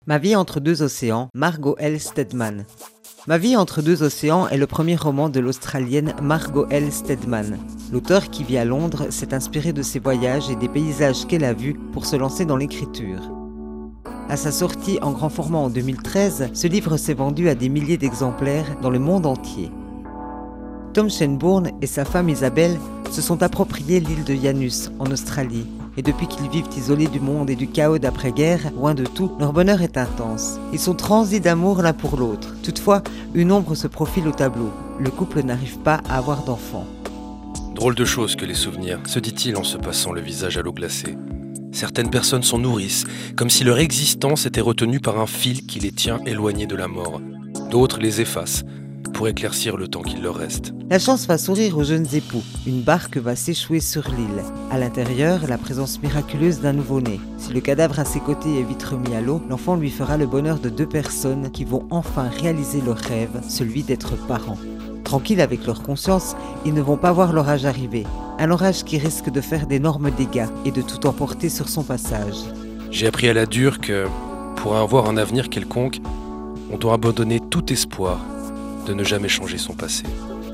Ma vie entre deux océans, Margot L. Steadman. Ma vie entre deux océans est le premier roman de l'Australienne Margot L. Steadman. L'auteur qui vit à Londres s'est inspiré de ses voyages et des paysages qu'elle a vus pour se lancer dans l'écriture. À sa sortie en grand format en 2013, ce livre s'est vendu à des milliers d'exemplaires dans le monde entier. Tom Shenbourne et sa femme Isabelle se sont appropriés l'île de Janus en Australie. Et depuis qu'ils vivent isolés du monde et du chaos d'après-guerre, loin de tout, leur bonheur est intense. Ils sont transis d'amour l'un pour l'autre. Toutefois, une ombre se profile au tableau. Le couple n'arrive pas à avoir d'enfants. Drôle de chose que les souvenirs, se dit-il en se passant le visage à l'eau glacée. Certaines personnes s'en nourrissent, comme si leur existence était retenue par un fil qui les tient éloignés de la mort. D'autres les effacent, pour éclaircir le temps qu'il leur reste. La chance va sourire aux jeunes époux. Une barque va s'échouer sur l'île. À l'intérieur, la présence miraculeuse d'un nouveau-né. Si le cadavre à ses côtés est vite remis à l'eau, l'enfant lui fera le bonheur de deux personnes qui vont enfin réaliser leur rêve, celui d'être parents. Tranquilles avec leur conscience, ils ne vont pas voir l'orage arriver. Un orage qui risque de faire d'énormes dégâts et de tout emporter sur son passage. J'ai appris à la dure que, pour avoir un avenir quelconque, on doit abandonner tout espoir de ne jamais changer son passé.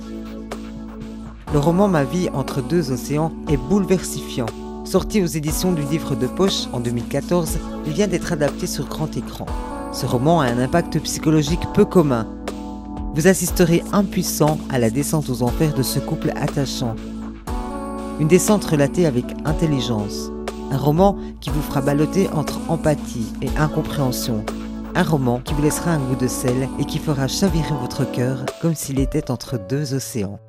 Le roman Ma vie entre deux océans est bouleversifiant. Sorti aux éditions du Livre de Poche en 2014, il vient d'être adapté sur grand écran. Ce roman a un impact psychologique peu commun. Vous assisterez impuissant à la descente aux enfers de ce couple attachant. Une descente relatée avec intelligence. Un roman qui vous fera balloter entre empathie et incompréhension. Un roman qui vous laissera un goût de sel et qui fera chavirer votre cœur comme s'il était entre deux océans.